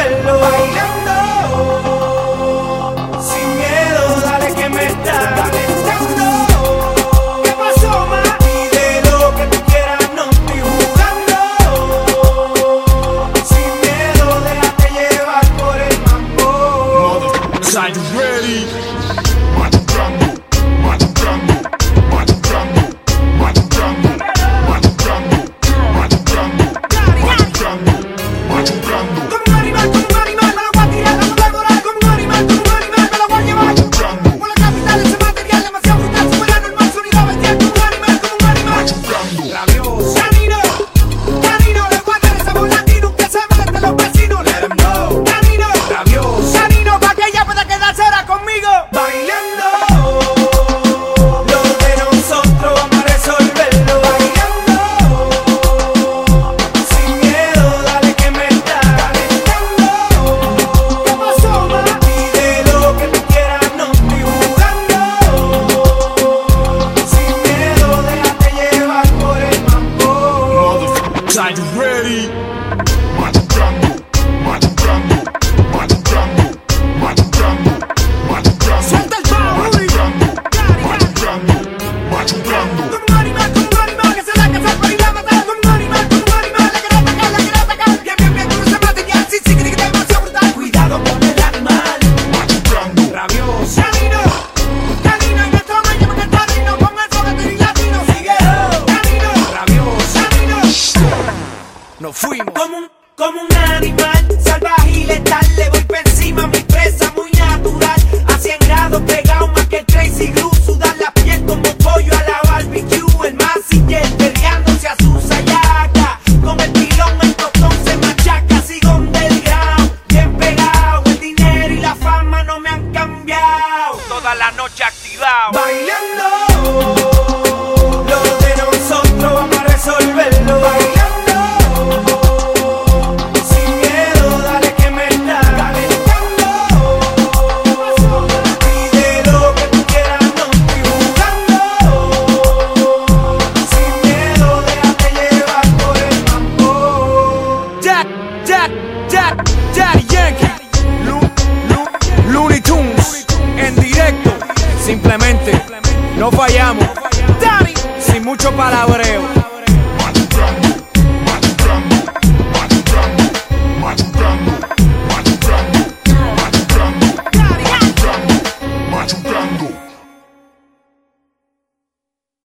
resolverlo. Bailando, sin miedo, dale que me está calentando. ¿Qué pasó, ma? Pide lo que tú quieras, no estoy jugando. Sin miedo, déjate llevar por el mambo. Are you ready? Machucando, machucando, machucando, machucando, machucando, machucando, machucando, machucando. Como un animal, me lo voy a tirar, me lo voy a volar. Como un animal, me lo voy a llevar. Machucando, Con la capital ese material demasiado brutal, fuera normal, sonido bestial. Como un animal, machucando. rabioso. Canino, le voy a dar ese volatino que se mete los vecinos. Let them know. Canino, rabioso. Canino, pa' que ella pueda quedarse ahora conmigo. Bailando, lo de nosotros vamos a resolverlo. Bailando, sin miedo, dale que me está calentando. ¿Qué pasó, ma? Pide lo que tú quieras, no estoy jugando. Sin miedo, déjate llevar por el mambo. Are you ready? Machucando, machucando, machucando, machucando, machucando. Suelta el bajo, Rudy. Machucando, machucando, machucando. Como un animal que se la casa por ir a matar. Como un animal, la quiere atacar. Bien, con ese material, sí, que está demasiado brutal. Cuidado con el animal, Machucando, rabioso. Canino, en nuestro medio porque está rico. Con el fogatero y latino, sigue. Canino, rabioso. Nos fuimos. Como un animal salvaje y letal, le voy por encima a mi presa muy natural. A 100 grados pegado más que el Crazy Glue. Sudar la piel como pollo a la barbecue. El masiller peleándose a su sayaca. Con el pilón el tostón se machaca. Sigo underground, bien pegado. El dinero y la fama no me han cambiado. Toda la noche activado. Bailando, lo de nosotros vamos a resolverlo. Bailando, sin miedo, dale que me está calentando. Pide lo que tú quieras, no estoy jugando. Sin miedo, déjate llevar por el mambo. Daddy Yankee. Looney Tunes. En directo. Simplemente no fallamos. Daddy. Sin mucho palabra.